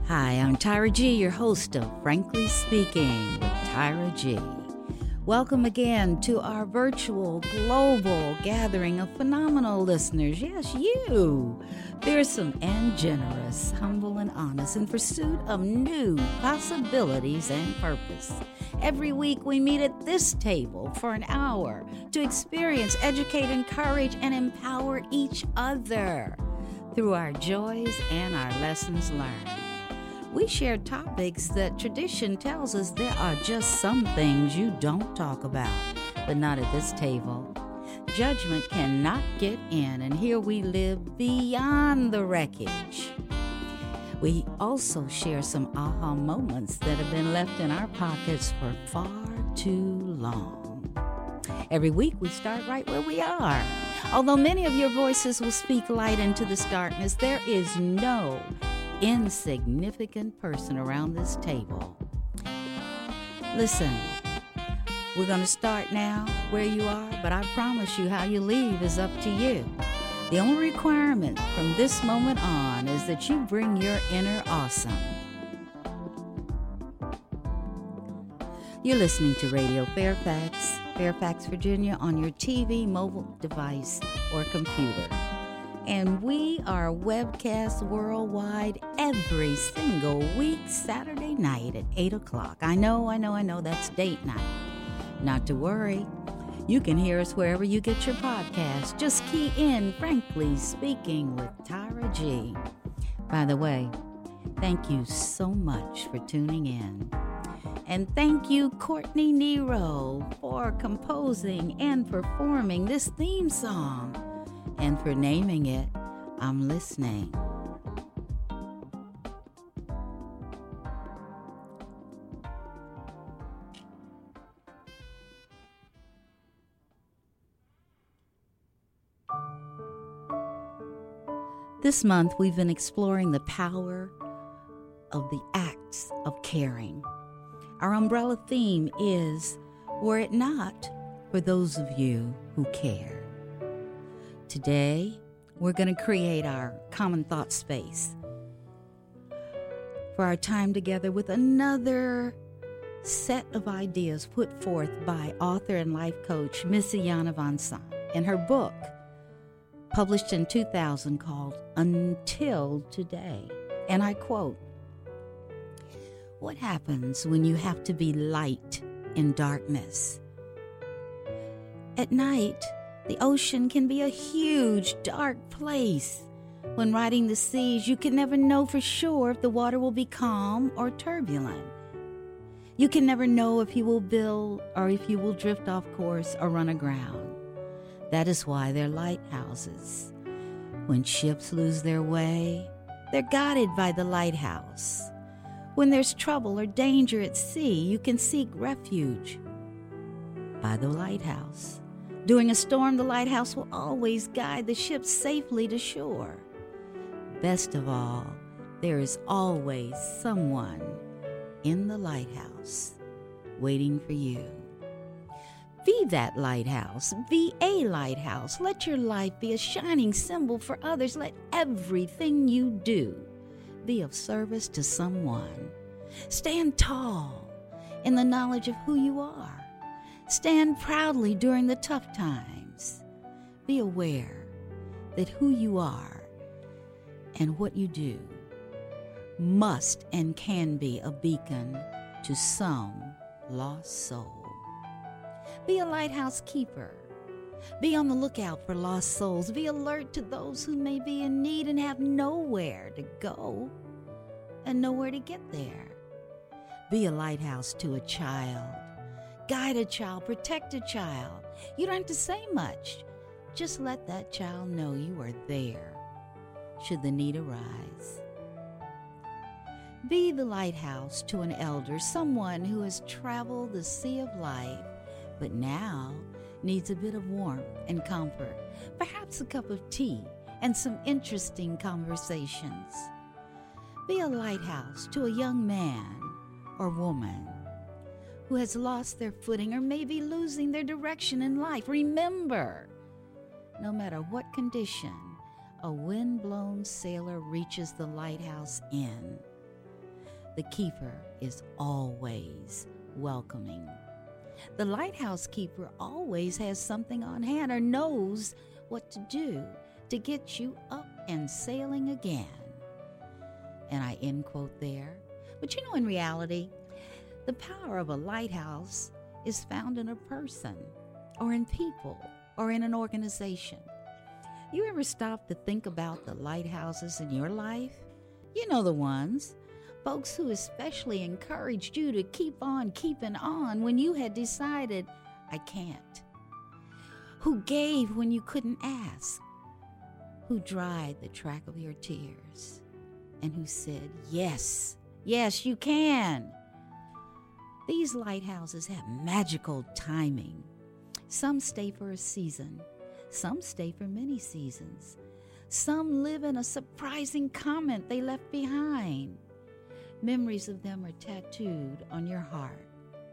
Hi, I'm Tyra G, your host of Frankly Speaking with Tyra G. Welcome again to our virtual global gathering of phenomenal listeners. Yes, you. Fearsome and generous, humble and honest, in pursuit of new possibilities and purpose. Every week we meet at this table for an hour to experience, educate, encourage, and empower each other through our joys and our lessons learned. We share topics that tradition tells us there are just some things you don't talk about, but not at this table. Judgment cannot get in, and here we live beyond the wreckage. We also share some aha moments that have been left in our pockets for far too long. Every week we start right where we are. Although many of your voices will speak light into this darkness, there is no insignificant person around this table. Listen, we're going to start now where you are, but I promise you how you leave is up to you. The only requirement from this moment on is that you bring your inner awesome. You're listening to Radio Fairfax, Virginia, on your TV, mobile device, or computer. And we are webcast worldwide every single week, Saturday night at 8 o'clock. I know, that's date night. Not to worry. You can hear us wherever you get your podcast. Just key in Frankly Speaking with Tyra G. By the way, thank you so much for tuning in. And thank you, Courtney Nero, for composing and performing this theme song. And for naming it, I'm Listening. This month, we've been exploring the power of the acts of caring. Our umbrella theme is, were it not for those of you who care. Today, we're going to create our common thought space for our time together with another set of ideas put forth by author and life coach Miss Iyanla Vanzant in her book, published in 2000, called Until Today. And I quote, "What happens when you have to be light in darkness? At night, the ocean can be a huge, dark place. When riding the seas, you can never know for sure if the water will be calm or turbulent. You can never know if you will build or if you will drift off course or run aground. That is why they're lighthouses. When ships lose their way, they're guided by the lighthouse. When there's trouble or danger at sea, you can seek refuge by the lighthouse. During a storm, the lighthouse will always guide the ship safely to shore. Best of all, there is always someone in the lighthouse waiting for you. Be that lighthouse. Be a lighthouse. Let your life be a shining symbol for others. Let everything you do be of service to someone. Stand tall in the knowledge of who you are. Stand proudly during the tough times. Be aware that who you are and what you do must and can be a beacon to some lost soul. Be a lighthouse keeper. Be on the lookout for lost souls. Be alert to those who may be in need and have nowhere to go and nowhere to get there. Be a lighthouse to a child. Guide a child, protect a child. You don't have to say much. Just let that child know you are there should the need arise. Be the lighthouse to an elder, someone who has traveled the sea of life, but now needs a bit of warmth and comfort, perhaps a cup of tea and some interesting conversations. Be a lighthouse to a young man or woman who has lost their footing or maybe losing their direction in life. Remember, no matter what condition a wind-blown sailor reaches the lighthouse in, the keeper is always welcoming. The lighthouse keeper always has something on hand or knows what to do to get you up and sailing again. And I end quote there. But you know, in reality, the power of a lighthouse is found in a person or in people or in an organization. You ever stop to think about the lighthouses in your life? You know the ones. Folks who especially encouraged you to keep on keeping on when you had decided, I can't. Who gave when you couldn't ask. Who dried the track of your tears. And who said, yes, yes, you can. These lighthouses have magical timing. Some stay for a season. Some stay for many seasons. Some live in a surprising comment they left behind. Memories of them are tattooed on your heart.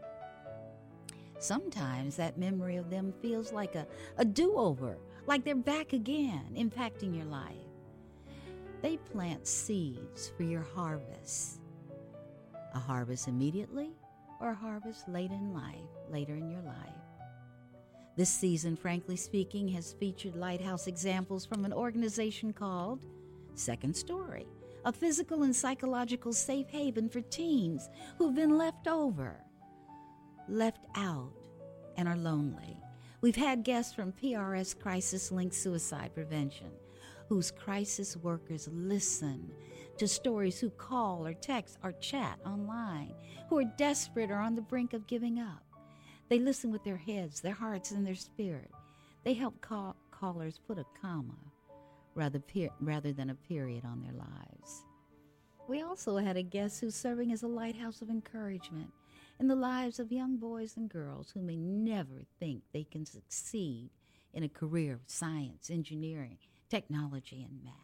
Sometimes that memory of them feels like a do-over, like they're back again, impacting your life. They plant seeds for your harvest. A harvest immediately or a harvest late in life, later in your life. This season, frankly speaking, has featured lighthouse examples from an organization called Second Story, a physical and psychological safe haven for teens who've been left over, left out, and are lonely. We've had guests from PRS Crisis Link Suicide Prevention, whose crisis workers listen to stories who call or text or chat online, who are desperate or on the brink of giving up. They listen with their heads, their hearts, and their spirit. They help callers put a comma rather than a period on their lives. We also had a guest who's serving as a lighthouse of encouragement in the lives of young boys and girls who may never think they can succeed in a career of science, engineering, technology, and math.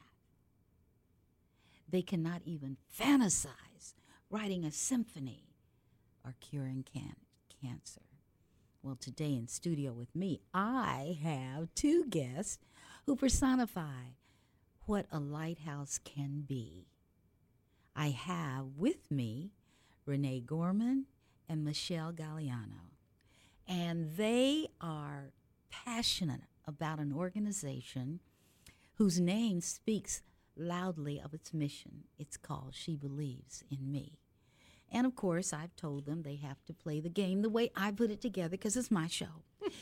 They cannot even fantasize writing a symphony or curing cancer. Well, today in studio with me, I have two guests who personify what a lighthouse can be. I have with me Renee Gorman and Michelle Galliano, and they are passionate about an organization whose name speaks loudly of its mission. It's called She Believes in Me. And, of course, I've told them they have to play the game the way I put it together because it's my show.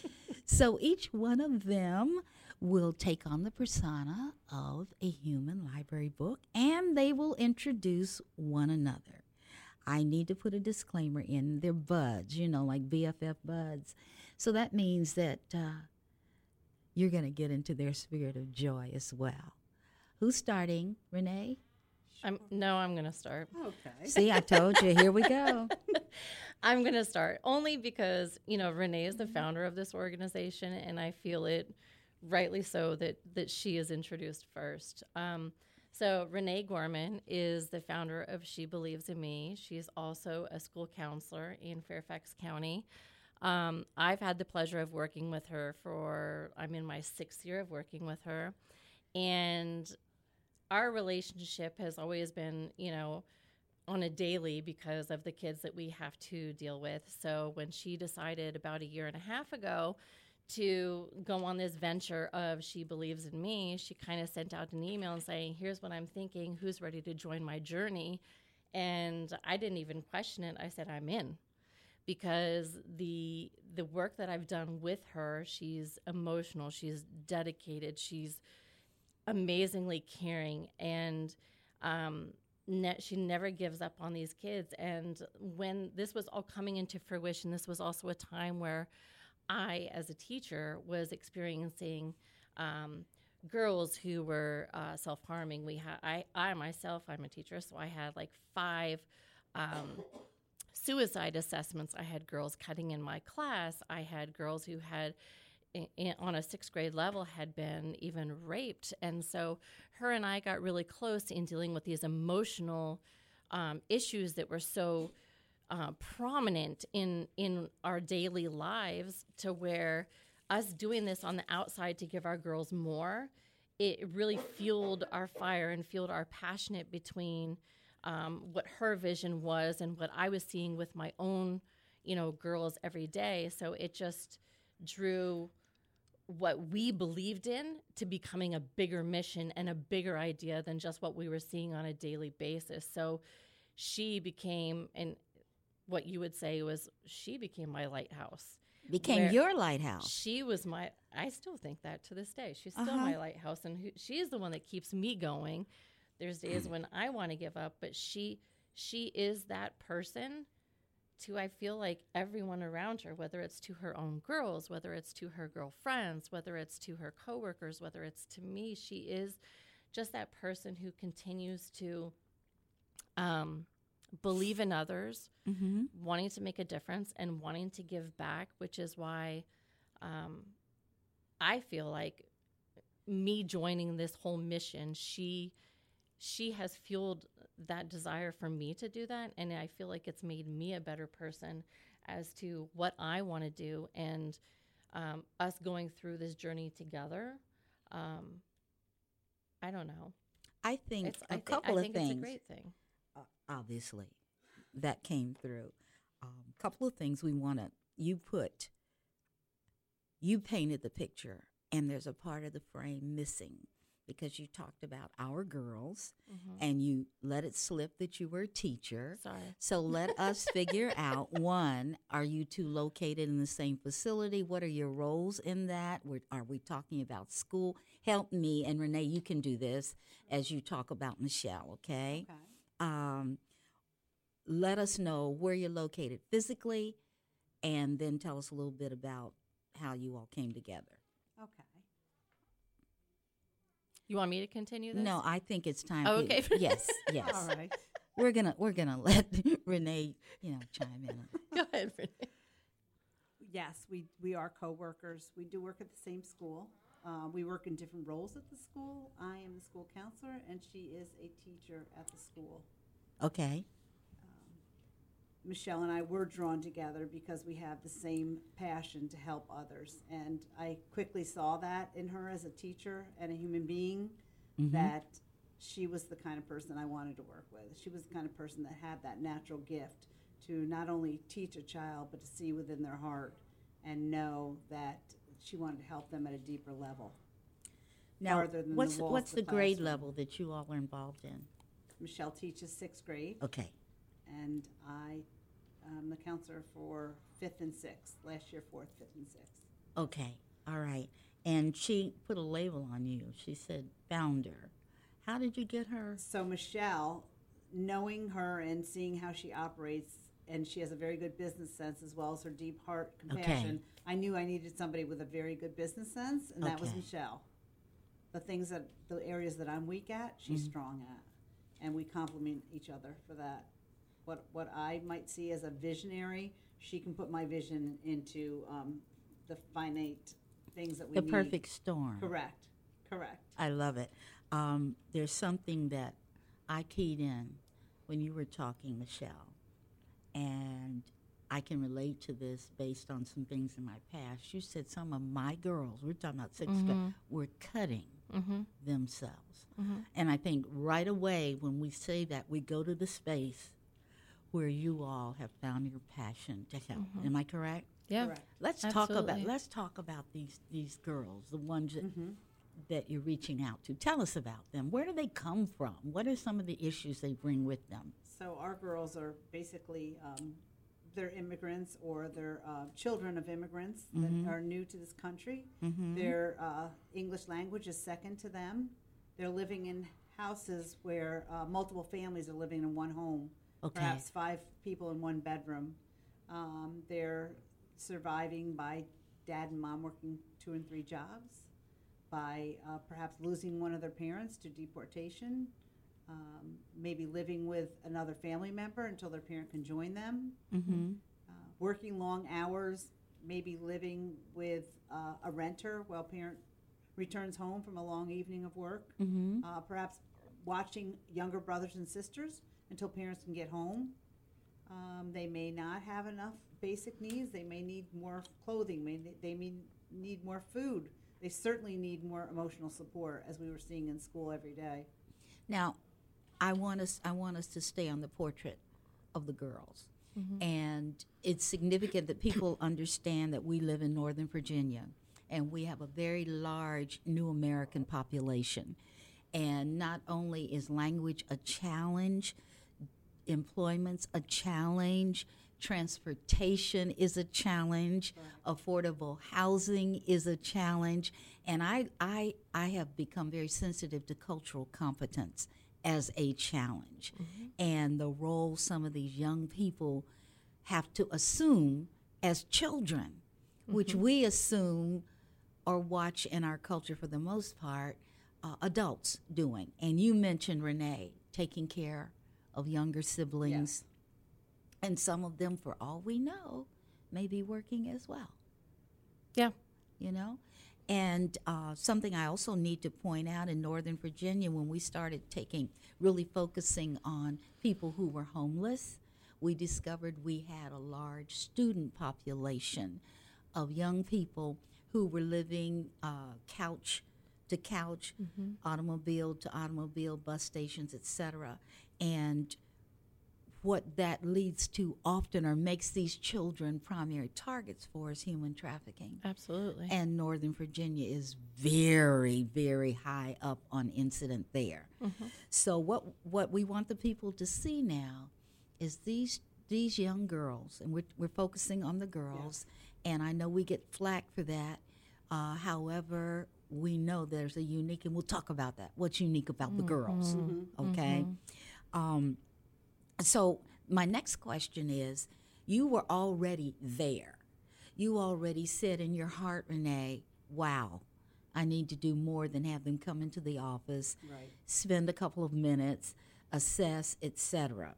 So each one of them will take on the persona of a human library book, and they will introduce one another. I need to put a disclaimer in. They're buds, like BFF buds. So that means that you're going to get into their spirit of joy as well. Who's starting? Renee? I'm going to start. Okay. See, I told you. Here we go. I'm going to start only because, Renee is the founder of this organization, and I feel it rightly so that she is introduced first. So Renee Gorman is the founder of She Believes in Me. She's also a school counselor in Fairfax County. I've had the pleasure of working with her I'm in my 6th year of working with her. And our relationship has always been, on a daily because of the kids that we have to deal with. So when she decided about 1.5 years ago to go on this venture of She Believes in Me, she kind of sent out an email and saying, here's what I'm thinking, who's ready to join my journey? And I didn't even question it. I said, I'm in. Because the work that I've done with her, she's emotional, she's dedicated, she's amazingly caring, and she never gives up on these kids. And when this was all coming into fruition, this was also a time where I, as a teacher, was experiencing girls who were self-harming. I myself, I'm a teacher, so I had like 5 suicide assessments. I had girls cutting in my class. I had girls who had on a 6th grade level had been even raped. And so her and I got really close in dealing with these emotional issues that were so prominent in our daily lives, to where us doing this on the outside to give our girls more, it really fueled our fire and fueled our passion between what her vision was and what I was seeing with my own, girls every day. So it just drew what we believed in to becoming a bigger mission and a bigger idea than just what we were seeing on a daily basis. So she became, and what you would say was, she became my lighthouse. Became your lighthouse. She was I still think that to this day. She's still my lighthouse, and she's the one that keeps me going. There's days when I want to give up, but she is that person to, I feel like, everyone around her, whether it's to her own girls, whether it's to her girlfriends, whether it's to her coworkers, whether it's to me. She is just that person who continues to believe in others, wanting to make a difference and wanting to give back, which is why I feel like me joining this whole mission, she has fueled that desire for me to do that. And I feel like it's made me a better person as to what I want to do. And us going through this journey together, I don't know. I think a couple of things. It's a great thing. Obviously, that came through. A couple of things we want to, you painted the picture, and there's a part of the frame missing because you talked about our girls, and you let it slip that you were a teacher. Sorry. So let us figure out, one, are you two located in the same facility? What are your roles in that? Are we talking about school? Help me, and Renee, you can do this as you talk about Michelle, okay? Let us know where you're located physically, and then tell us a little bit about how you all came together. Okay. You want me to continue this? No, I think it's time. Oh, okay. Yes. All right. We're gonna let Renee, chime in. Go ahead, Renee. Yes, we are co-workers. We do work at the same school. We work in different roles at the school. I am the school counselor, and she is a teacher at the school. Okay. Michelle and I were drawn together because we have the same passion to help others. And I quickly saw that in her as a teacher and a human being, that she was the kind of person I wanted to work with. She was the kind of person that had that natural gift to not only teach a child, but to see within their heart and know that she wanted to help them at a deeper level. Now, farther than what's the walls of the grade classroom. level that you all are involved in? Michelle teaches 6th grade. Okay. And I am the counselor for 5th and 6th. Last year, 4th, 5th, and 6th. Okay. All right. And she put a label on you. She said founder. How did you get her? So Michelle, knowing her and seeing how she operates, and she has a very good business sense as well as her deep heart compassion, I knew I needed somebody with a very good business sense, and that was Michelle. The areas that I'm weak at, she's strong at. And we complement each other for that. What I might see as a visionary, she can put my vision into the finite things that we need. The perfect storm. Correct. I love it. There's something that I keyed in when you were talking, Michelle, and I can relate to this based on some things in my past. You said some of my girls, we're talking about 6th grade, were cutting themselves. And I think right away when we say that, we go to the space where you all have found your passion to help. Am I correct? Yeah. Correct. Let's talk about these girls, the ones that you're reaching out to. Tell us about them. Where do they come from? What are some of the issues they bring with them? So our girls are basically they're immigrants or they're children of immigrants that are new to this country. Their English language is second to them. They're living in houses where multiple families are living in one home, perhaps 5 people in one bedroom. They're surviving by dad and mom working 2 and 3 jobs, by perhaps losing one of their parents to deportation, maybe living with another family member until their parent can join them, working long hours, maybe living with a renter while parent returns home from a long evening of work, perhaps watching younger brothers and sisters until parents can get home. They may not have enough basic needs. They may need more clothing. They may need more food. They certainly need more emotional support, as we were seeing in school every day. Now, I want us to stay on the portrait of the girls. And it's significant that people understand that we live in Northern Virginia and we have a very large new American population. And not only is language a challenge, employment's a challenge, transportation is a challenge, affordable housing is a challenge, and I have become very sensitive to cultural competence as a challenge, and the role some of these young people have to assume as children, which we assume or watch in our culture for the most part adults doing. And you mentioned, Renee, taking care of younger siblings, and some of them, for all we know, may be working as well. Yeah. You know? And something I also need to point out, in Northern Virginia, when we started really focusing on people who were homeless, we discovered we had a large student population of young people who were living couch to couch, automobile to automobile, bus stations, etc. And what that leads to often, or makes these children primary targets for, is human trafficking. Absolutely. And Northern Virginia is very, very high up on incident there. So what we want the people to see now is these young girls, and we're focusing on the girls, and I know we get flack for that. However, we know there's a unique, and we'll talk about that, what's unique about the girls, okay? So my next question is, you were already there. You already said in your heart, Renee, wow, I need to do more than have them come into the office, spend a couple of minutes, assess, etc.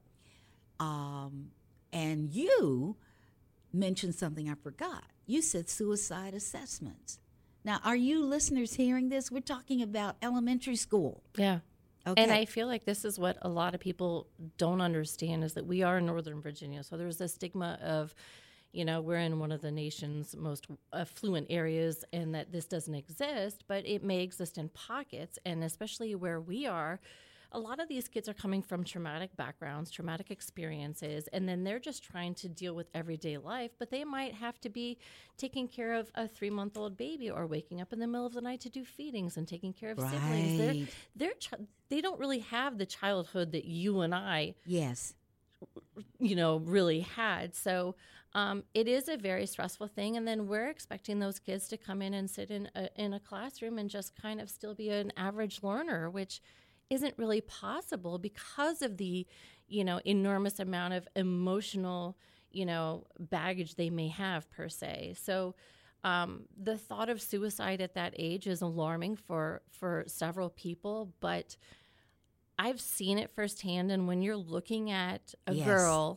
And you mentioned something I forgot. You said suicide assessments. Now, are you listeners hearing this? We're talking about elementary school. Yeah. Okay. And I feel like this is what a lot of people don't understand, is that we are in Northern Virginia. So there's a stigma of, we're in one of the nation's most affluent areas, and that this doesn't exist, but it may exist in pockets. And especially where we are, a lot of these kids are coming from traumatic backgrounds, traumatic experiences, and then they're just trying to deal with everyday life, but they might have to be taking care of a 3-month-old baby, or waking up in the middle of the night to do feedings and taking care of siblings. They don't really have the childhood that you and I really had. So it is a very stressful thing. And then we're expecting those kids to come in and sit in a classroom and just kind of still be an average learner, which isn't really possible because of the, enormous amount of emotional, baggage they may have per se. So the thought of suicide at that age is alarming for several people, but I've seen it firsthand. And when you're looking at a girl,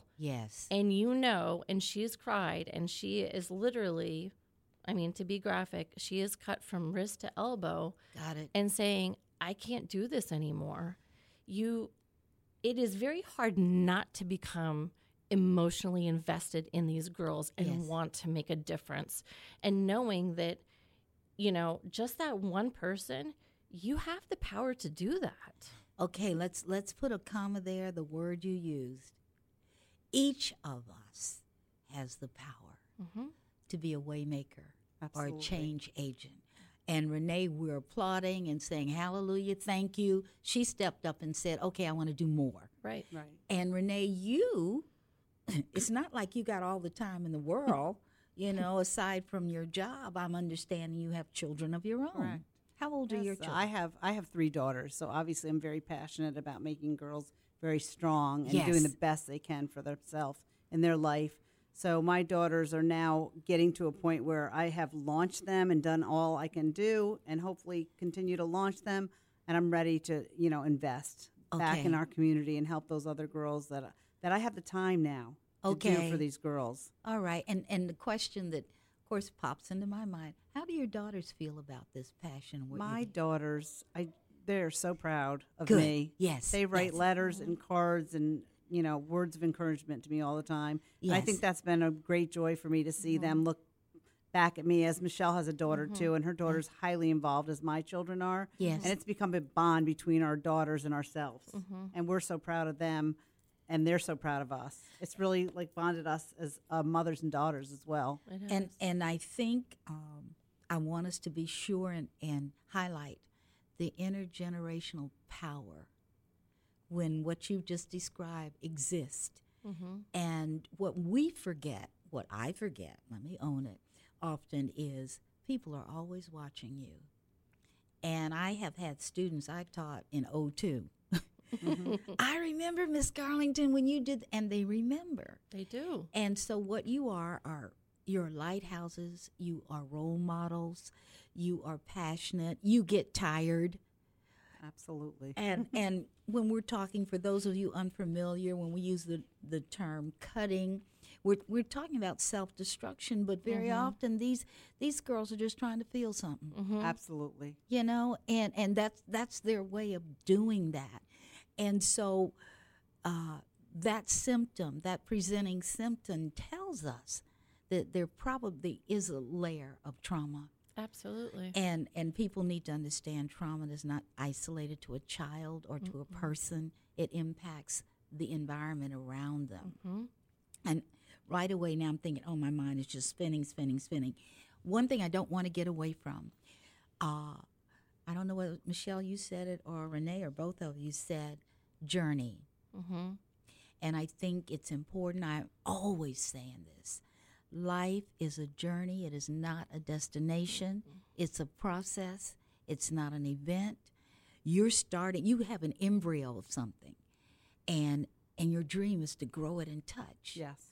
and she's cried, and she is literally, to be graphic, she is cut from wrist to elbow. Got it. And saying, I can't do this anymore. It is very hard not to become emotionally invested in these girls and want to make a difference. And knowing that, just that one person, you have the power to do that. Okay, let's put a comma there, the word you used. Each of us has the power to be a waymaker or a change agent. And Renee, we're applauding and saying, hallelujah, thank you. She stepped up and said, okay, I want to do more. Right. And Renee, it's not like you got all the time in the world, aside from your job. I'm understanding you have children of your own. Correct. How old are your children? I have 3 daughters, so obviously I'm very passionate about making girls very strong and doing the best they can for themselves in their life. So my daughters are now getting to a point where I have launched them and done all I can do, and hopefully continue to launch them. And I'm ready to, invest back in our community and help those other girls that I have the time now to do for these girls. All right. And the question that, of course, pops into my mind, how do your daughters feel about this passion? My daughters, they're so proud of Good. me. Yes. They write letters and cards and words of encouragement to me all the time. Yes. I think that's been a great joy for me to see them look back at me, as Michelle has a daughter too, and her daughter's highly involved as my children are. Yes. And it's become a bond between our daughters and ourselves. And we're so proud of them, and they're so proud of us. It's really like bonded us as mothers and daughters as well. And I think I want us to be sure and highlight the intergenerational power when what you've just described exists. And what I forget, let me own it, often is people are always watching you. And I have had students I've taught in '02. I remember, Miss Garlington, when you did, and they remember. They do. And so what you are your lighthouses, you are role models, you are passionate, you get tired. Absolutely. And when we're talking, for those of you unfamiliar, when we use the term cutting, we're talking about self-destruction, but very often these girls are just trying to feel something. Absolutely. You know, and that's their way of doing that. And so that symptom, that presenting symptom tells us that there probably is a layer of trauma. Absolutely. And people need to understand trauma is not isolated to a child or to a person. It impacts the environment around them. And right away now I'm thinking, oh, my mind is just spinning. One thing I don't want to get away from, I don't know whether, Michelle, you said it, or Renee, or both of you said journey. And I think it's important. I'm always saying this. Life is a journey. It is not a destination. It's a process. It's not an event. You have an embryo of something, and your dream is to grow it and touch. Yes.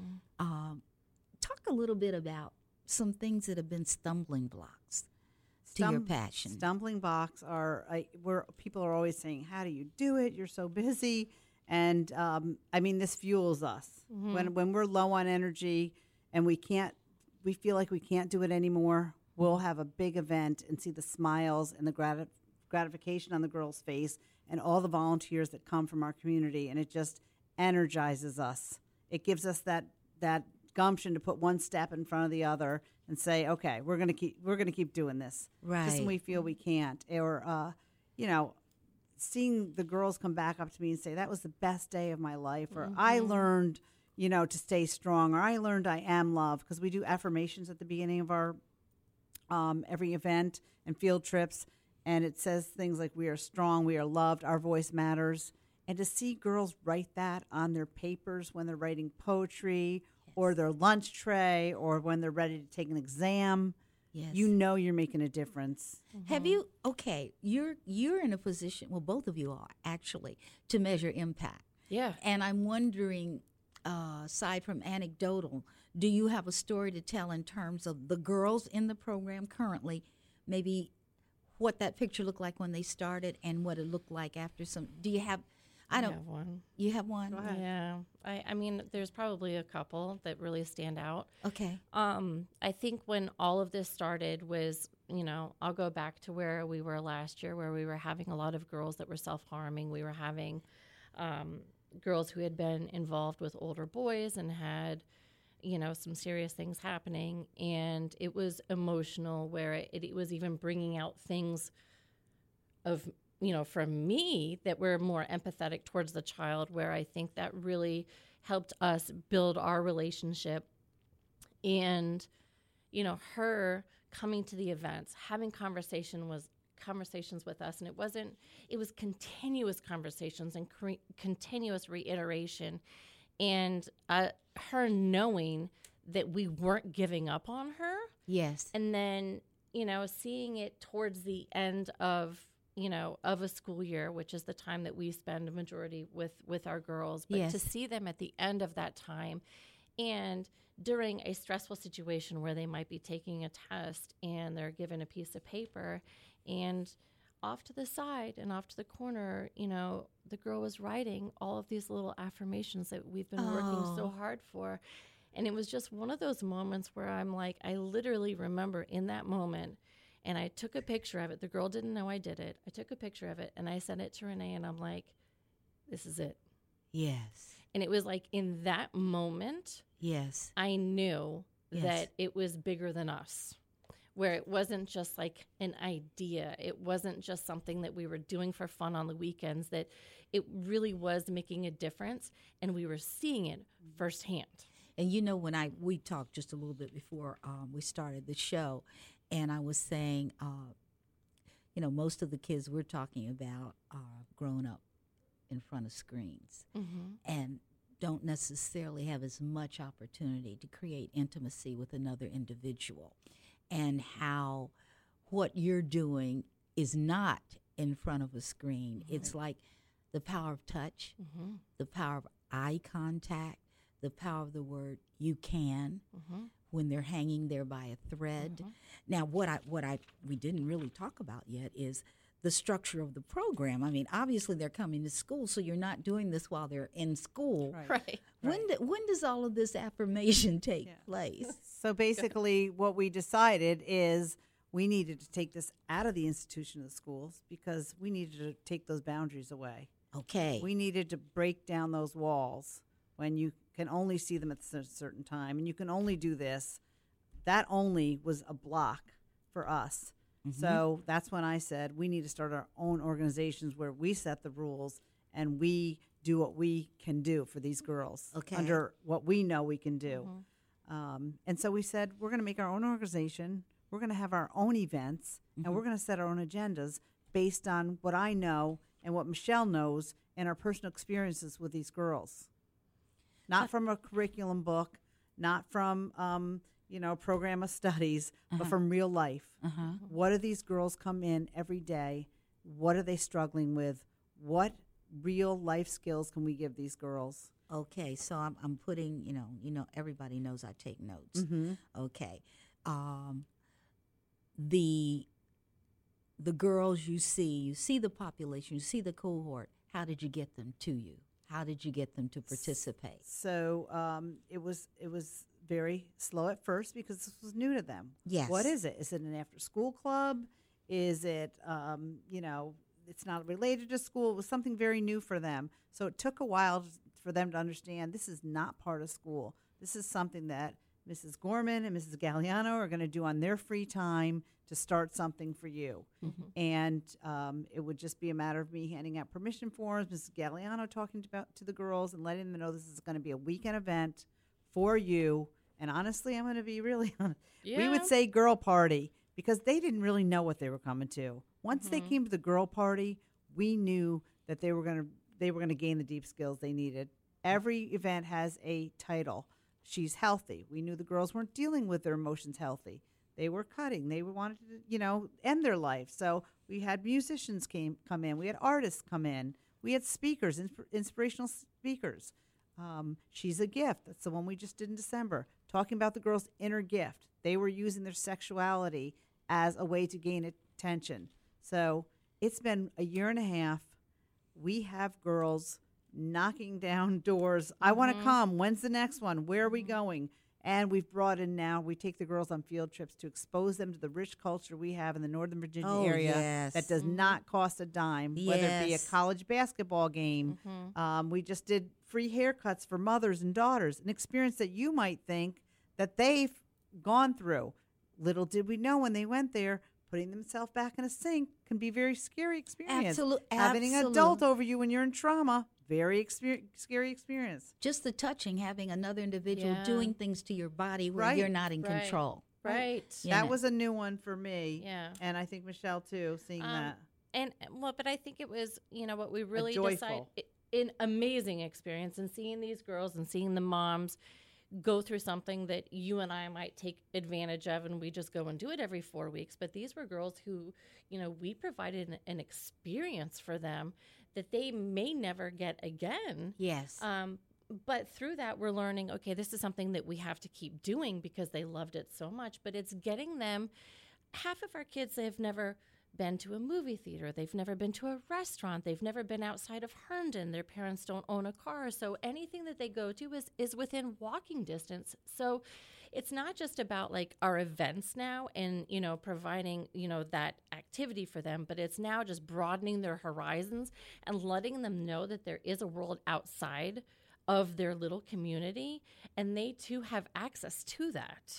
Talk a little bit about some things that have been stumbling blocks to your passion. Stumbling blocks are where people are always saying, "How do you do it? You're so busy." And I mean, this fuels us when we're low on energy and we feel like we can't do it anymore. We'll have a big event and see the smiles and the gratification on the girl's face and all the volunteers that come from our community, and it just energizes us. It gives us that gumption to put one step in front of the other and say, okay, we're gonna keep doing this. Right. Just when we feel we can't, or seeing the girls come back up to me and say, that was the best day of my life, or I learned, to stay strong, or I learned I am loved, because we do affirmations at the beginning of our every event and field trips, and it says things like, we are strong, we are loved, our voice matters. And to see girls write that on their papers when they're writing poetry, or their lunch tray, or when they're ready to take an exam, you're making a difference. Have you? Okay, you're in a position. Well, both of you are actually to measure impact. Yeah. And I'm wondering, aside from anecdotal, do you have a story to tell in terms of the girls in the program currently? Maybe what that picture looked like when they started, and what it looked like after some. Do you have? I have one. You have one? Go ahead. Yeah. I mean, there's probably a couple that really stand out. Okay. I think when all of this started was, I'll go back to where we were last year, where we were having a lot of girls that were self-harming. We were having girls who had been involved with older boys and had, some serious things happening. And it was emotional, where it was even bringing out things of from me that were more empathetic towards the child, where I think that really helped us build our relationship. And, her coming to the events, having conversations with us. And it was continuous conversations and continuous reiteration. And her knowing that we weren't giving up on her. Yes. And then, seeing it towards the end of a school year, which is the time that we spend a majority with our girls, but to see them at the end of that time and during a stressful situation where they might be taking a test and they're given a piece of paper, and off to the side and off to the corner, the girl was writing all of these little affirmations that we've been working so hard for. And it was just one of those moments where I'm like, I literally remember in that moment. And I took a picture of it. The girl didn't know I did it. I took a picture of it, and I sent it to Renee, and I'm like, this is it. Yes. And it was like in that moment, yes, I knew Yes. that it was bigger than us, where it wasn't just like an idea. It wasn't just something that we were doing for fun on the weekends, that it really was making a difference, and we were seeing it firsthand. And when we talked just a little bit before we started the show, and I was saying, most of the kids we're talking about are grown up in front of screens and don't necessarily have as much opportunity to create intimacy with another individual, and how what you're doing is not in front of a screen. It's like the power of touch, the power of eye contact, the power of the word "you can" when they're hanging there by a thread. Now, what we didn't really talk about yet is the structure of the program. I mean, obviously they're coming to school, so you're not doing this while they're in school. Right. When does all of this affirmation take place? So basically, what we decided is we needed to take this out of the institution of the schools because we needed to take those boundaries away. Okay. We needed to break down those walls when you can only see them at a certain time and you can only do this. That only was a block for us. So that's when I said we need to start our own organizations where we set the rules and we do what we can do for these girls under what we know we can do. And so we said we're going to make our own organization. We're going to have our own events, and we're going to set our own agendas based on what I know and what Michelle knows and our personal experiences with these girls. Not from a curriculum book, not from program of studies, but from real life. What do these girls come in every day? What are they struggling with? What real life skills can we give these girls? Okay, so I'm putting, everybody knows I take notes. Okay. The girls you see the population, you see the cohort. How did you get them to you? How did you get them to participate? So it was very slow at first because this was new to them. Yes. What is it? Is it an after-school club? Is it, it's not related to school? It was something very new for them. So it took a while for them to understand this is not part of school. This is something that Mrs. Gorman and Mrs. Galliano are going to do on their free time to start something for you. And it would just be a matter of me handing out permission forms, Mrs. Galliano talking to the girls and letting them know this is going to be a weekend event for you. And honestly, I'm going to be really honest. We would say girl party because they didn't really know what they were coming to. Once they came to the girl party, we knew that they were going to gain the deep skills they needed. Every event has a title. She's healthy. We knew the girls weren't dealing with their emotions healthy. They were cutting. They wanted to, end their life. So we had musicians come in. We had artists come in. We had speakers, inspirational speakers. She's a Gift. That's the one we just did in December, talking about the girls' inner gift. They were using their sexuality as a way to gain attention. So it's been a year and a half. We have girls knocking down doors. I want to come. When's the next one? Where are we going? And we've brought in now, we take the girls on field trips to expose them to the rich culture we have in the Northern Virginia area that does not cost a dime, whether it be a college basketball game. We just did free haircuts for mothers and daughters, an experience that you might think that they've gone through. Little did we know when they went there, putting themselves back in a sink can be a very scary experience. Having an adult over you when you're in trauma, very scary experience. Just the touching, having another individual doing things to your body where you're not in control. Right. That was a new one for me. Yeah. And I think Michelle too, seeing that. But I think it was, what we really decided, an amazing experience, and seeing these girls and seeing the moms go through something that you and I might take advantage of, and we just go and do it every 4 weeks. But these were girls who, we provided an experience for them that they may never get again. Yes. But through that, we're learning, okay, this is something that we have to keep doing because they loved it so much. But it's getting them, half of our kids have never been to a movie theater. They've never been to a restaurant. They've never been outside of Herndon. Their parents don't own a car. So anything that they go to is within walking distance. So it's not just about like our events now and, providing, that activity for them, but it's now just broadening their horizons and letting them know that there is a world outside of their little community and they too have access to that.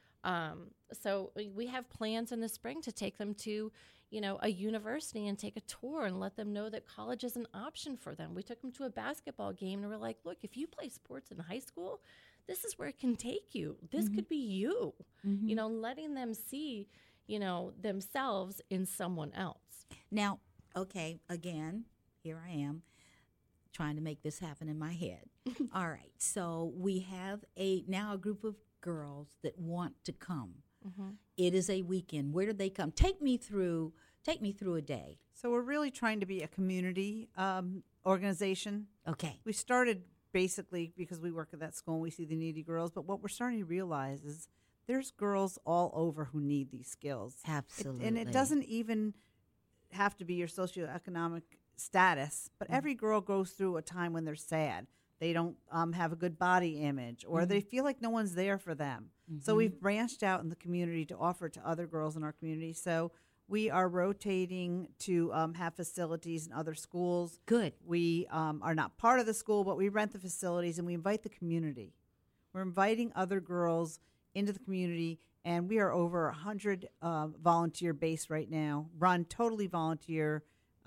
So we have plans in the spring to take them to, a university and take a tour and let them know that college is an option for them. We took them to a basketball game and we're like, look, if you play sports in high school, this is where it can take you. This could be you, letting them see, themselves in someone else. Now, okay, again, here I am trying to make this happen in my head. All right, so we have now a group of girls that want to come. It is a weekend. Where do they come? Take me through a day. So we're really trying to be a community organization. Okay. We started basically because we work at that school and we see the needy girls, but what we're starting to realize is there's girls all over who need these skills. Absolutely. And it doesn't even have to be your socioeconomic status, but every girl goes through a time when they're sad. They don't have a good body image, or they feel like no one's there for them. So we've branched out in the community to offer to other girls in our community. So we are rotating to have facilities in other schools. Good. We are not part of the school, but we rent the facilities and we invite the community. We're inviting other girls into the community, and we are over 100 volunteer base right now, run totally volunteer.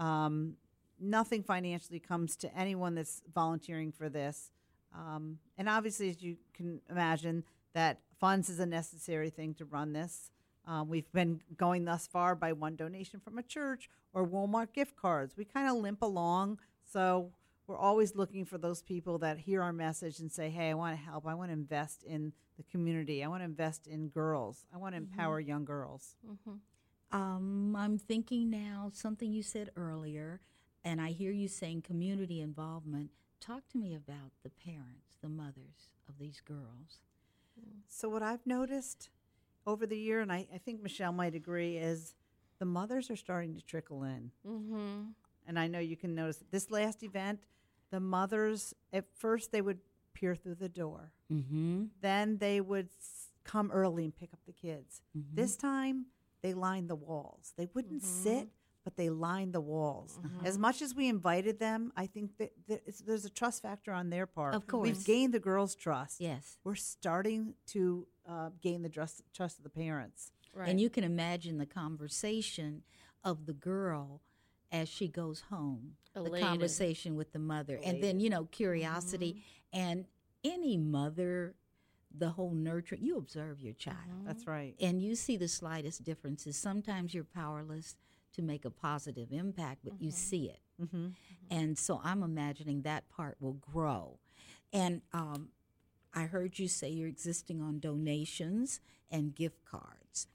Nothing financially comes to anyone that's volunteering for this. And obviously, as you can imagine, that funds is a necessary thing to run this. We've been going thus far by one donation from a church or Walmart gift cards. We kind of limp along, so we're always looking for those people that hear our message and say, hey, I want to help. I want to invest in the community. I want to invest in girls. I want to empower young girls. I'm thinking now something you said earlier, and I hear you saying community involvement. Talk to me about the parents, the mothers of these girls. So what I've noticed over the year, and I think Michelle might agree, is the mothers are starting to trickle in. And I know you can notice that this last event, the mothers, at first they would peer through the door. Then they would come early and pick up the kids. This time, they lined the walls. They wouldn't sit, but they lined the walls. As much as we invited them, I think that there's a trust factor on their part. Of course. We've gained the girls' trust. Yes. We're starting to gain the trust of the parents. Right. And you can imagine the conversation of the girl as she goes home, Elated. the conversation with the mother, and then, curiosity. And any mother, the whole nurture, you observe your child. That's right. And you see the slightest differences. Sometimes you're powerless to make a positive impact, but you see it. And so I'm imagining that part will grow. And I heard you say you're existing on donations and gift cards.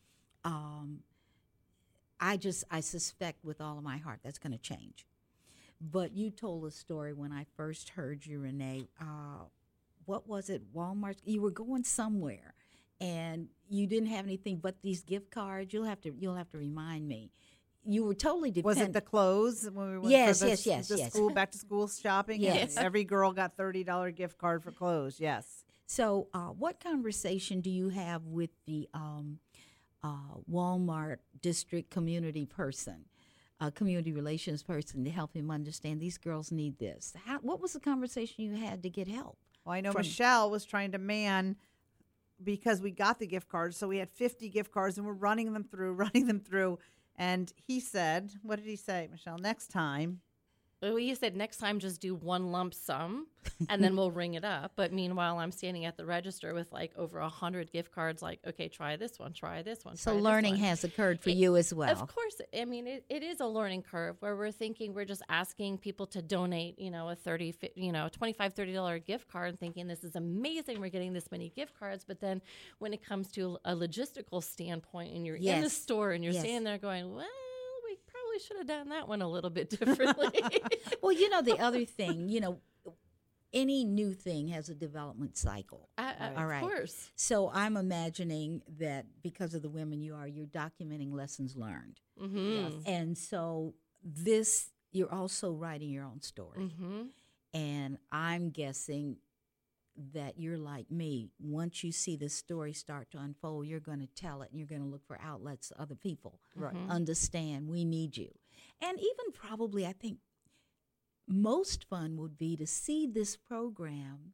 I suspect with all of my heart that's going to change. But you told a story when I first heard you, Renee. What was it? Walmart? You were going somewhere, and you didn't have anything but these gift cards. You'll have to remind me. You were totally dependent. Was it the clothes when we went Yes, for the, yes. the school back to school shopping? Yes. And every girl got $30 gift card for clothes. Yes. So, what conversation do you have with the Walmart district community person, community relations person, to help him understand these girls need this? What was the conversation you had to get help? Well, I know Michelle was trying to man because we got the gift cards. So we had 50 gift cards and we're running them through. And he said, what did he say, Michelle? Next time. Well, you said next time just do one lump sum and then we'll ring it up. But meanwhile, I'm standing at the register with like over 100 gift cards like, okay, try this one, try this one. So try this learning one. has occurred for you as well. Of course. I mean, it is a learning curve where we're thinking we're just asking people to donate, a $25, $30 gift card and thinking this is amazing. We're getting this many gift cards. But then when it comes to a logistical standpoint and you're in the store and you're standing there going, well, we probably should have done that one a little bit differently. Well, the other thing, any new thing has a development cycle. All right. Of course. So I'm imagining that because of the women you're documenting lessons learned. Yes. And so you're also writing your own story. And I'm guessing that you're like me. Once you see the story start to unfold, you're going to tell it and you're going to look for outlets so other people understand we need you. And even probably, I think, most fun would be to see this program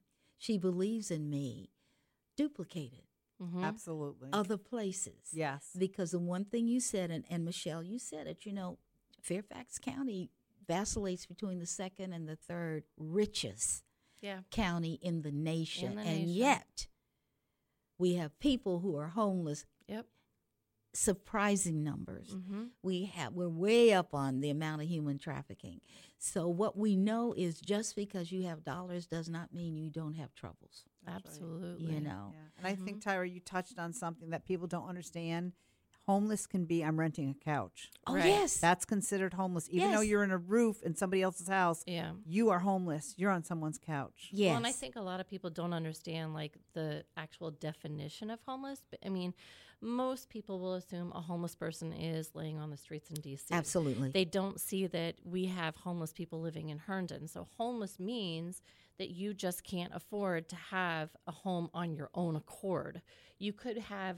she believes in me, duplicate it Absolutely. other places. Yes. Because the one thing you said, and Michelle, you said it, Fairfax County vacillates between the second and the third richest Yeah. county in the nation. In the And nation. yet, we have people who are homeless, Yep. surprising numbers. Mm-hmm. We're way up on the amount of human trafficking. So what we know is just because you have dollars does not mean you don't have troubles. That's right. Absolutely. You know. Yeah. And I think, Tyra, you touched on something that people don't understand. Homeless can be, I'm renting a couch. Oh Right. yes. That's considered homeless. Even though Yes. you're in a roof in somebody else's house, Yeah. you are homeless. You're on someone's couch. Yes. Well, and I think a lot of people don't understand like the actual definition of homeless. But, I mean, most people will assume a homeless person is laying on the streets in DC. Absolutely. They don't see that we have homeless people living in Herndon. So homeless means that you just can't afford to have a home on your own accord. You could have,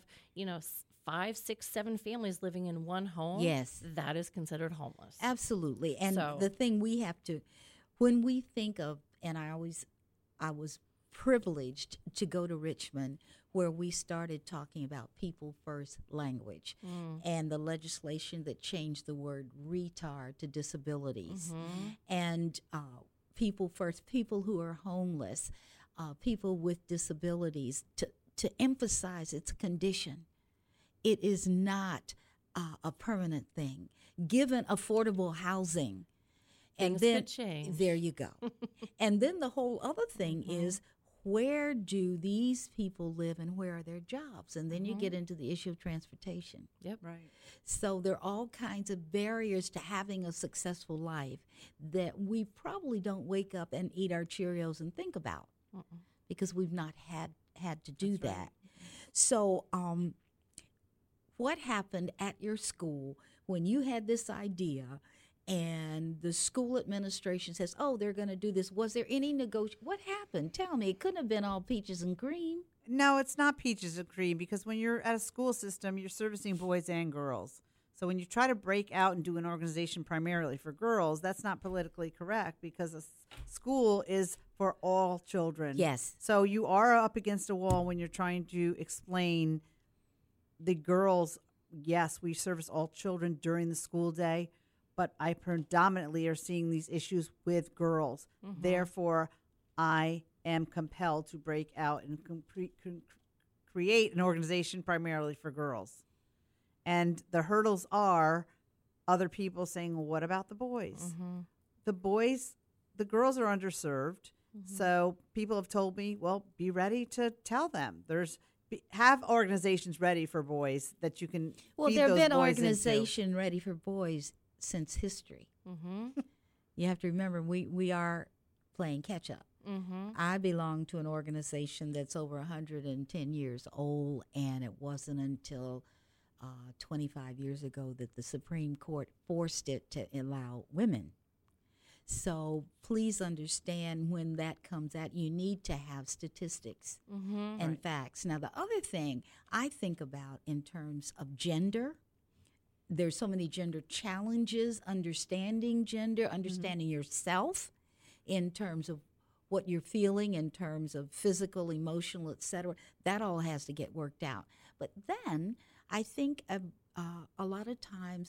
5, 6, 7 families living in one home. Yes. That is considered homeless. Absolutely. And So- the thing we have to, when we think of, and I was privileged to go to Richmond where we started talking about people first language and the legislation that changed the word retard to disabilities and people first, people who are homeless, people with disabilities, to emphasize its condition. It is not a permanent thing. Given affordable housing, and Things then could change. there you go. And then the whole other thing is, where do these people live and where are their jobs? And then you get into the issue of transportation. Yep. Right. So there are all kinds of barriers to having a successful life that we probably don't wake up and eat our Cheerios and think about because we've not had to do that. So what happened at your school when you had this idea and the school administration says, oh, they're going to do this? Was there any negotiation? What happened? Tell me. It couldn't have been all peaches and cream. No, it's not peaches and cream because when you're at a school system, you're servicing boys and girls. So when you try to break out and do an organization primarily for girls, that's not politically correct because a school is for all children. Yes. So you are up against a wall when you're trying to explain the girls. Yes, we service all children during the school day, but I predominantly are seeing these issues with girls. Therefore, I am compelled to break out and create an organization primarily for girls. And the hurdles are other people saying, well, what about the boys? The girls are underserved. So people have told me, well, be ready to tell them. Have organizations ready for boys that you can Well, feed there have those been boys into. organization ready for boys since history. You have to remember, we are playing catch up. I belong to an organization that's over 110 years old, and it wasn't until 25 years ago that the Supreme Court forced it to allow women. So please understand when that comes out, you need to have statistics and facts. Now, the other thing I think about in terms of gender, there's so many gender challenges, understanding gender, understanding yourself in terms of what you're feeling, in terms of physical, emotional, etc. That all has to get worked out. But then I think a lot of times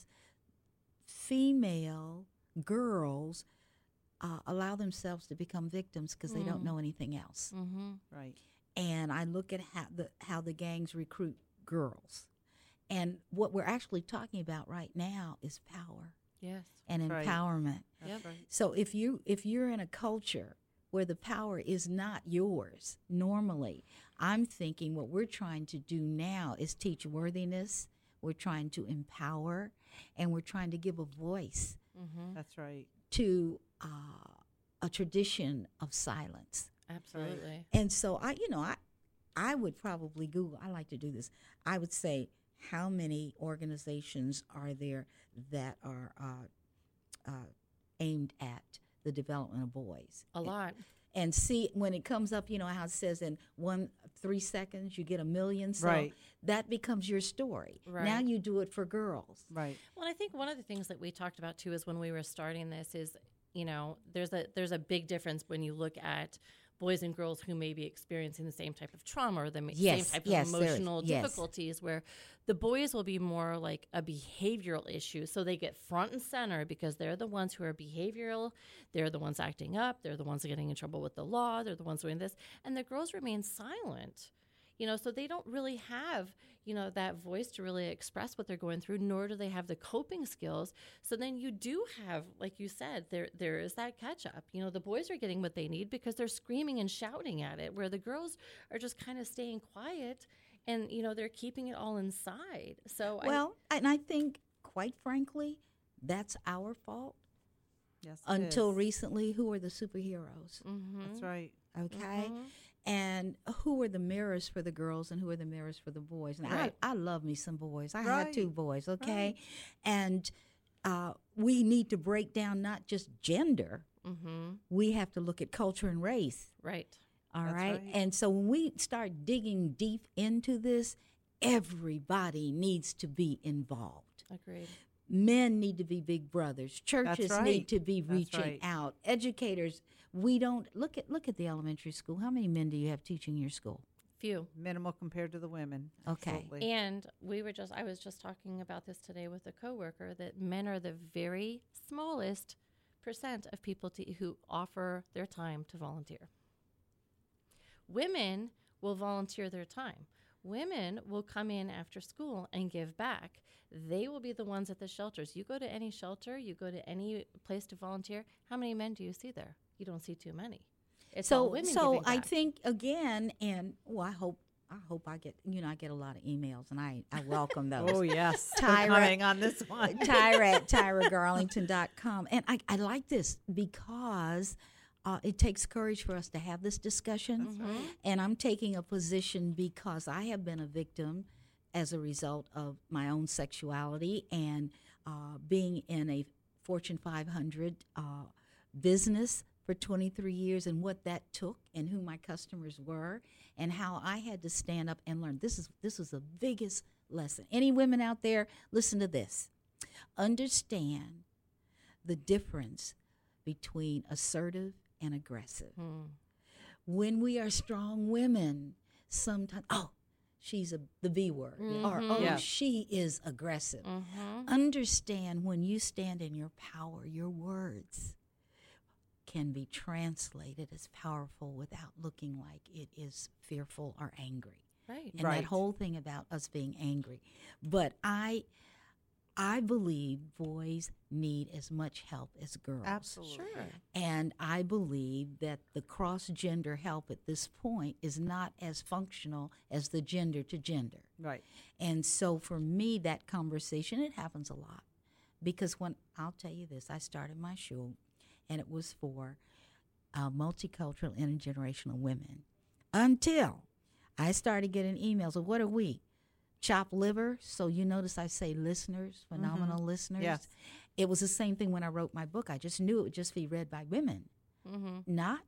female girls allow themselves to become victims because they don't know anything else. Right. And I look at how the gangs recruit girls. And what we're actually talking about right now is power Yes. and Right. empowerment. Yep. Right. So if you're in a culture where the power is not yours normally, I'm thinking what we're trying to do now is teach worthiness. We're trying to empower, and we're trying to give a voice That's right. to a tradition of silence. Absolutely. And so I would probably Google. I like to do this. I would say, how many organizations are there that are aimed at the development of boys? A lot. And see, when it comes up, how it says in 3 seconds you get 1 million. So Right. that becomes your story. Right. Now you do it for girls. Right. Well, I think one of the things that we talked about too is when we were starting this is, there's a big difference when you look at boys and girls who may be experiencing the same type of trauma or the Yes, same type yes, of there is. emotional Yes. difficulties, where the boys will be more like a behavioral issue. So they get front and center because they're the ones who are behavioral. They're the ones acting up. They're the ones getting in trouble with the law. They're the ones doing this. And the girls remain silent. So they don't really have, that voice to really express what they're going through, nor do they have the coping skills. So then you do have, like you said, there is that catch up. The boys are getting what they need because they're screaming and shouting at it, where the girls are just kind of staying quiet and, they're keeping it all inside. So and I think, quite frankly, that's our fault. Yes, it Until is. recently, who are the superheroes? That's right. Okay. And who are the mirrors for the girls and who are the mirrors for the boys? And Right. I love me some boys. I Right. had 2 boys, okay? Right. And we need to break down not just gender. We have to look at culture and race, right. all That's right? right. And so when we start digging deep into this, everybody needs to be involved. Agreed. Men need to be big brothers. Churches right. need to be That's reaching right. out. Educators, we don't look at the elementary school. How many men do you have teaching your school? Few. Minimal compared to the women. Okay. Absolutely. And I was just talking about this today with a coworker, that men are the very smallest percent of people who offer their time to volunteer. Women will volunteer their time. Women will come in after school and give back. They will be the ones at the shelters. You go to any shelter, you go to any place to volunteer, how many men do you see there? You don't see too many. It's all women giving I back. think again, and I hope I get I get a lot of emails, and I welcome those. Oh, yes. Tyra- Coming on this one. Tyra at tyragarlington.com. And I like this because it takes courage for us to have this discussion. And I'm taking a position because I have been a victim as a result of my own sexuality and being in a Fortune 500 business for 23 years, and what that took and who my customers were and how I had to stand up and learn. This was the biggest lesson. Any women out there, listen to this. Understand the difference between assertive and aggressive. When we are strong women, sometimes, she's the B word, or Yes. she is aggressive. Understand when you stand in your power, your words can be translated as powerful without looking like it is fearful or angry. Right. And Right. that whole thing about us being angry. But I believe boys need as much help as girls. Absolutely. Sure. And I believe that the cross-gender help at this point is not as functional as the gender to gender. Right. And so for me, that conversation, it happens a lot. Because I'll tell you this, I started my show, and it was for multicultural, intergenerational women. Until I started getting emails of, what are we? Chopped liver? So you notice I say listeners, phenomenal listeners. Yes. It was the same thing when I wrote my book. I just knew it would just be read by women. Not.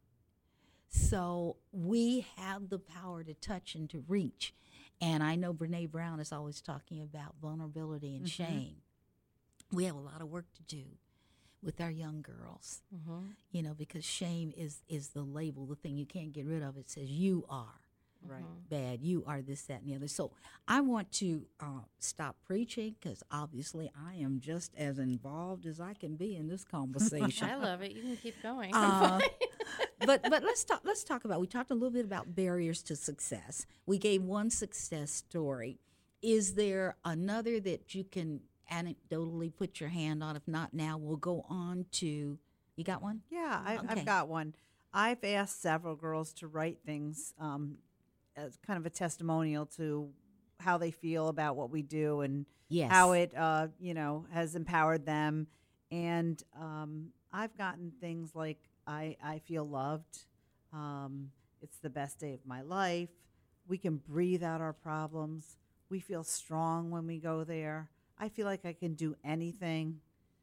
So we have the power to touch and to reach. And I know Brene Brown is always talking about vulnerability and shame. We have a lot of work to do with our young girls, because shame is the label, the thing you can't get rid of. It says you are Right. bad, you are this, that, and the other. So I want to stop preaching because obviously I am just as involved as I can be in this conversation. I love it. You can keep going. But let's talk about. We talked a little bit about barriers to success. We gave one success story. Is there another that you can anecdotally put your hand on? If not now, we'll go on to. You got one? Yeah, Okay. I've got one. I've asked several girls to write things as kind of a testimonial to how they feel about what we do and Yes. how it, has empowered them. And I've gotten things like, I feel loved. It's the best day of my life. We can breathe out our problems. We feel strong when we go there. I feel like I can do anything.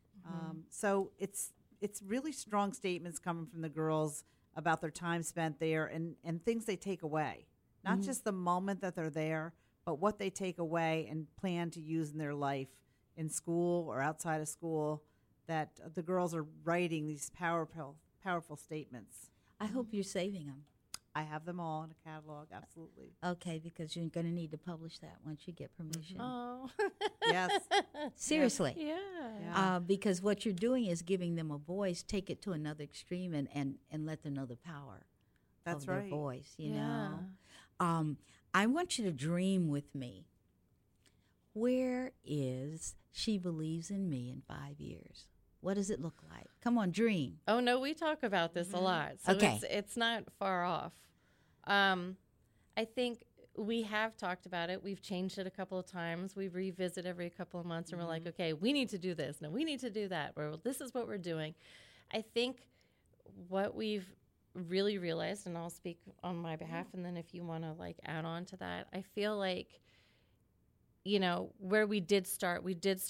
So it's really strong statements coming from the girls about their time spent there and things they take away. Not just the moment that they're there, but what they take away and plan to use in their life in school or outside of school, that the girls are writing these powerful statements. I hope you're saving them. I have them all in a catalog, absolutely. Okay, because you're going to need to publish that once you get permission. Oh, Yes. Seriously. yeah. Yeah. Because what you're doing is giving them a voice. Take it to another extreme and let them know the power That's of their right. voice, you Yeah. know. I want you to dream with me. Where is She Believes in Me in 5 years? What does it look like? Come on, dream. Oh no, we talk about this a lot, so Okay. it's not far off. I think we have talked about it. We've changed it a couple of times. We revisit every couple of months, and we're like, okay, we need to do this. No, we need to do that. Or this is what we're doing. I think what we've really realized, and I'll speak on my behalf, and then if you want to like add on to that, I feel like, you know, where we did start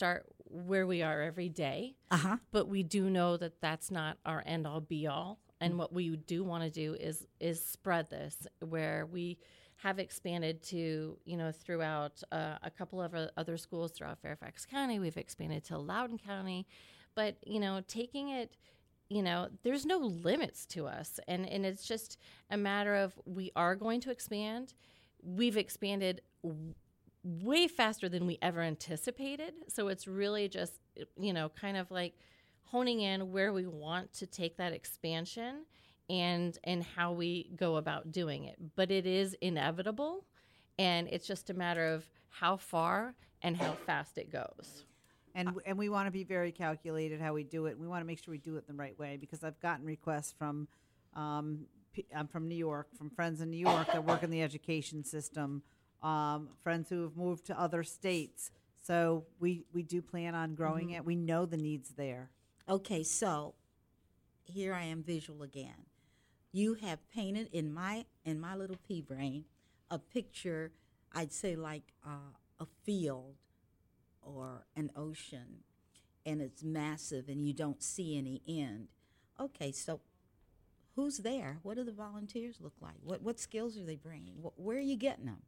where we are every day. Uh-huh. But we do know that that's not our end all be all. And what we do want to do is spread this, where we have expanded to, you know, throughout a couple of other schools throughout Fairfax County. We've expanded to Loudoun County. But, you know, taking it, you know, there's no limits to us. And it's just a matter of we are going to expand. We've expanded way faster than we ever anticipated. So it's really just, you know, kind of like honing in where we want to take that expansion and how we go about doing it. But it is inevitable, and it's just a matter of how far and how fast it goes. And we want to be very calculated how we do it. We want to make sure we do it the right way, because I've gotten requests from, I'm from New York, from friends in New York that work in the education system, friends who have moved to other states. So we do plan on growing it. We know the need's there. Okay, so here I am visual again. You have painted in my little pea brain a picture, I'd say like a field or an ocean, and it's massive and you don't see any end. Okay, so who's there? What do the volunteers look like? What skills are they bringing? Where are you getting them?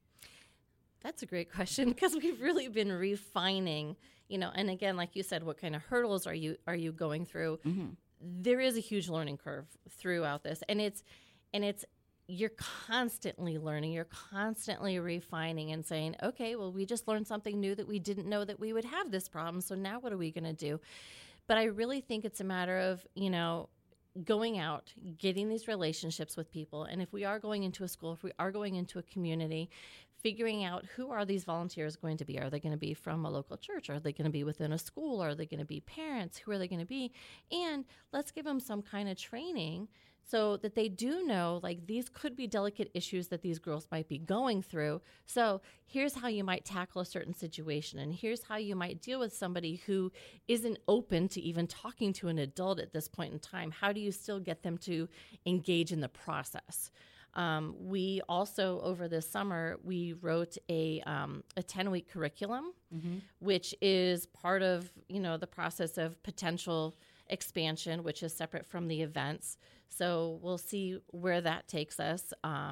That's a great question, because we've really been refining, you know, and again, like you said, what kind of hurdles are you going through? Mm-hmm. There is a huge learning curve throughout this, and it's you're constantly learning, you're constantly refining and saying, okay, well, we just learned something new that we didn't know that we would have this problem. So now what are we going to do? But I really think it's a matter of, you know, going out, getting these relationships with people. And if we are going into a school, if we are going into a community, figuring out who are these volunteers going to be. Are they going to be from a local church? Are they going to be within a school? Are they going to be parents? Who are they going to be? And let's give them some kind of training so that they do know, like, these could be delicate issues that these girls might be going through. So here's how you might tackle a certain situation, and here's how you might deal with somebody who isn't open to even talking to an adult at this point in time. How do you still get them to engage in the process? We also, over this summer, we wrote a 10-week curriculum, which is part of, you know, the process of potential expansion, which is separate from the events. So we'll see where that takes us.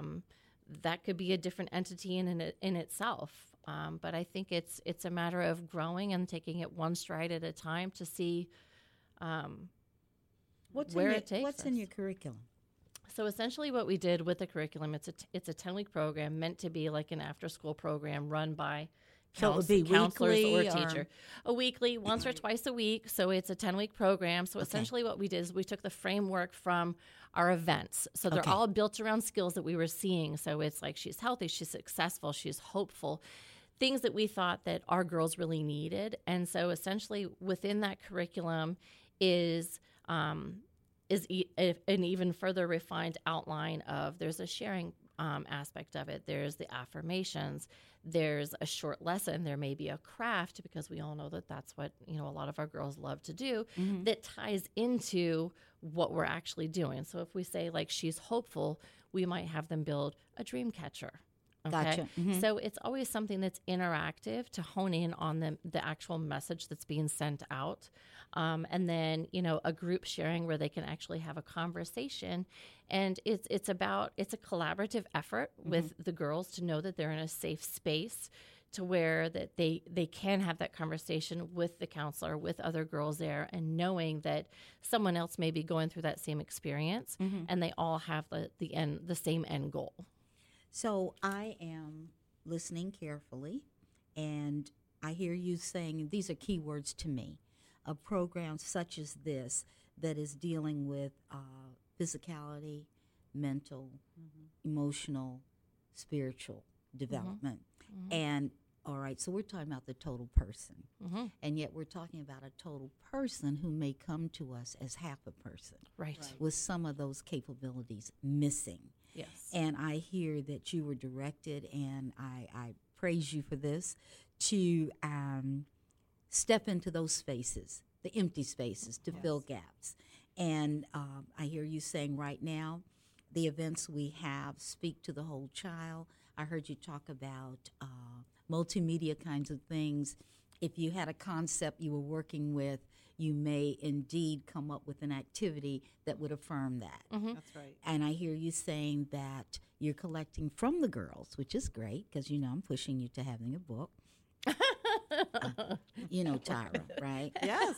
That could be a different entity in itself. But I think it's a matter of growing and taking it one stride at a time to see where it takes us. What's in your curriculum? So essentially what we did with the curriculum, it's a 10-week program meant to be like an after-school program run by So it would be counselors weekly or teacher. A weekly, once or twice a week. So it's a 10-week program. So essentially what we did is we took the framework from our events. So they're all built around skills that we were seeing. So it's like she's healthy, she's successful, she's hopeful, things that we thought that our girls really needed. And so essentially within that curriculum is an even further refined outline of, there's a sharing aspect of it. There's the affirmations. There's a short lesson. There may be a craft, because we all know that that's what, you know, a lot of our girls love to do, that ties into what we're actually doing. So if we say, like, she's hopeful, we might have them build a dream catcher. Okay? Gotcha. So it's always something that's interactive to hone in on the actual message that's being sent out. And then, you know, a group sharing where they can actually have a conversation. And it's a collaborative effort with the girls to know that they're in a safe space to where that they can have that conversation with the counselor, with other girls there, and knowing that someone else may be going through that same experience, and they all have the same end goal. So I am listening carefully, and I hear you saying, these are key words to me, a program such as this that is dealing with physicality, mental, emotional, spiritual development. And all right, so we're talking about the total person. And yet we're talking about a total person who may come to us as half a person. Right. With some of those capabilities missing. Yes. And I hear that you were directed, and I praise you for this, to step into those spaces, the empty spaces, to fill gaps. And I hear you saying right now, the events we have speak to the whole child. I heard you talk about multimedia kinds of things. If you had a concept you were working with, you may indeed come up with an activity that would affirm that. That's right. And I hear you saying that you're collecting from the girls, which is great because, I'm pushing you to having a book. Tyra, right? Yes.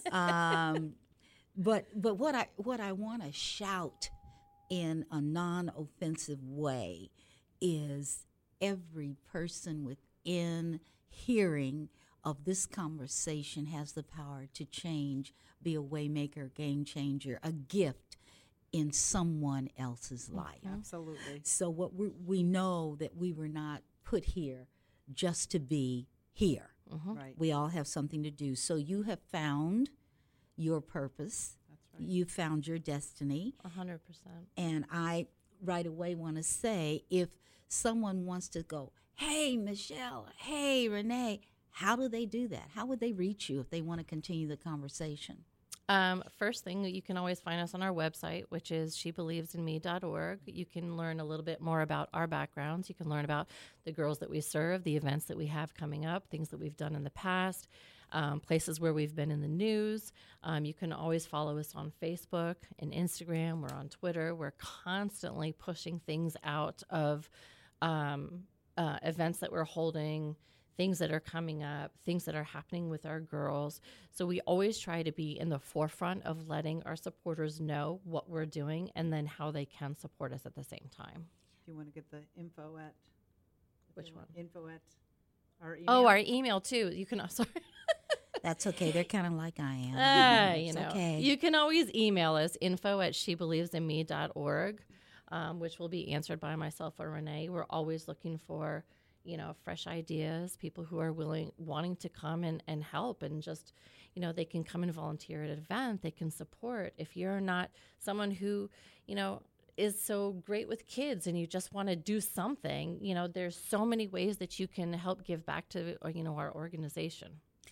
But what I want to shout in a non-offensive way is every person within hearing of this conversation has the power to change, be a waymaker, game changer, a gift in someone else's life. Absolutely. So what we know that we were not put here just to be here. Right. We all have something to do. So you have found your purpose. That's right. You found your destiny. 100%. And I right away want to say, if someone wants to go, hey, Michelle, hey, Renee, how do they do that? How would they reach you if they want to continue the conversation? First thing, you can always find us on our website, which is shebelievesinme.org. You can learn a little bit more about our backgrounds. You can learn about the girls that we serve, the events that we have coming up, things that we've done in the past, places where we've been in the news. You can always follow us on Facebook and Instagram. We're on Twitter. We're constantly pushing things out of events that we're holding, things that are coming up, things that are happening with our girls. So we always try to be in the forefront of letting our supporters know what we're doing and then how they can support us at the same time. Do you want to get the info at? Which one? Info at our email. Oh, our email too. You can sorry. That's okay. They're kind of like I am. It's okay. You can always email us, info@shebelievesinme.org, which will be answered by myself or Renee. We're always looking for, fresh ideas, people who are wanting to come and help, and just, they can come and volunteer at an event. They can support. If you're not someone who, is so great with kids and you just want to do something, there's so many ways that you can help give back to, our organization.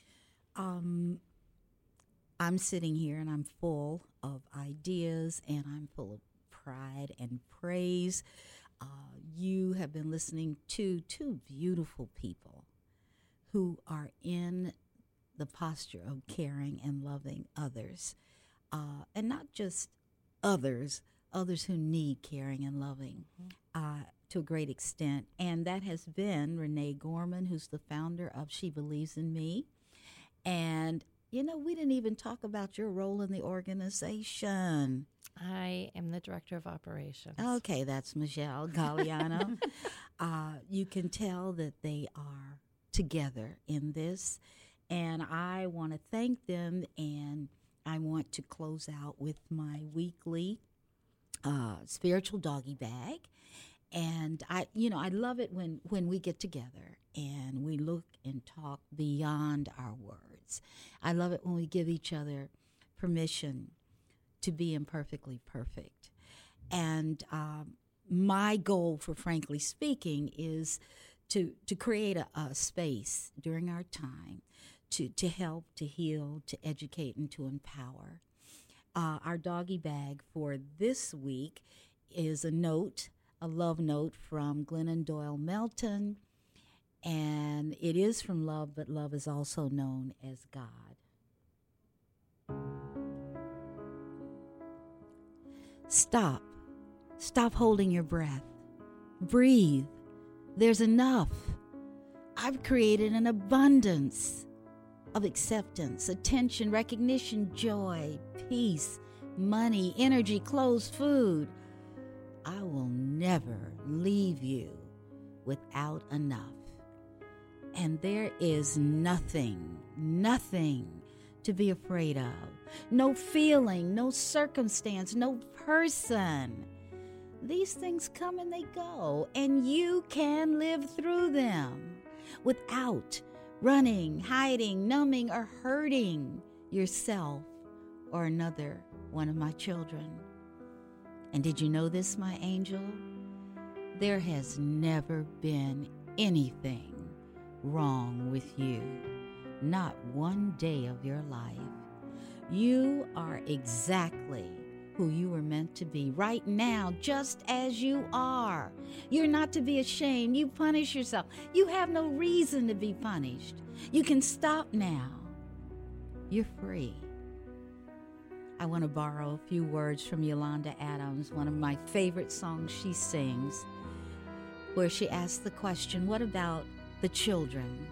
I'm sitting here and I'm full of ideas and I'm full of pride and praise. You have been listening to two beautiful people who are in the posture of caring and loving others. And not just others who need caring and loving to a great extent. And that has been Renee Gorman, who's the founder of She Believes in Me. And, we didn't even talk about your role in the organization. I am the director of operations. Okay, that's Michelle Galliano. You can tell that they are together in this. And I want to thank them, and I want to close out with my weekly spiritual doggy bag. And I love it when we get together and we look and talk beyond our words. I love it when we give each other permission to be imperfectly perfect. And my goal for Frankly Speaking is to create a space during our time to help, to heal, to educate, and to empower. Our doggy bag for this week is a love note from Glennon Doyle Melton, and it is from love, but love is also known as God. Stop holding your breath. Breathe. There's enough. I've created an abundance of acceptance, attention, recognition, joy, peace, money, energy, clothes, food. I will never leave you without enough. And there is nothing to be afraid of. No feeling, no circumstance, no person. These things come and they go, and you can live through them without running, hiding, numbing, or hurting yourself or another one of my children. And did you know this, my angel? There has never been anything wrong with you. Not one day of your life. You are exactly who you were meant to be right now, just as you are. You're not to be ashamed. You punish yourself. You have no reason to be punished. You can stop now. You're free. I want to borrow a few words from Yolanda Adams, one of my favorite songs she sings, where she asks the question, what about the children?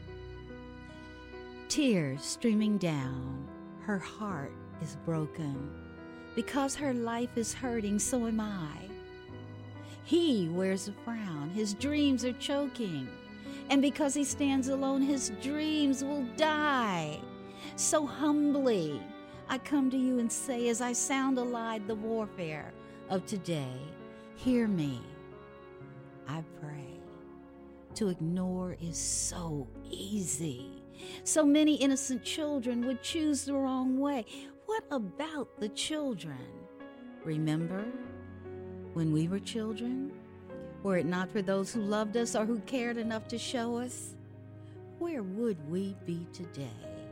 Tears streaming down, her heart is broken. Because her life is hurting, so am I. He wears a frown, his dreams are choking. And because he stands alone, his dreams will die. So humbly, I come to you and say, as I sound allied the warfare of today, hear me, I pray. To ignore is so easy. So many innocent children would choose the wrong way. What about the children? Remember when we were children? Were it not for those who loved us or who cared enough to show us, where would we be today?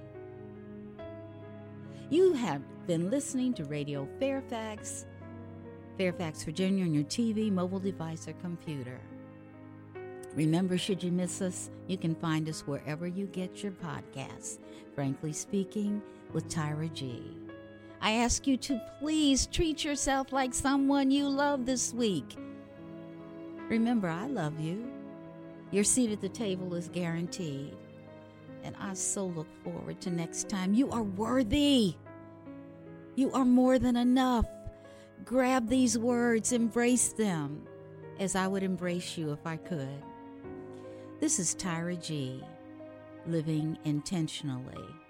You have been listening to Radio Fairfax, Virginia, on your TV, mobile device, or computer. Remember, should you miss us, you can find us wherever you get your podcasts. Frankly Speaking with Tyra G. I ask you to please treat yourself like someone you love this week. Remember, I love you. Your seat at the table is guaranteed. And I so look forward to next time. You are worthy. You are more than enough. Grab these words, embrace them, as I would embrace you if I could. This is Tyra G, living intentionally.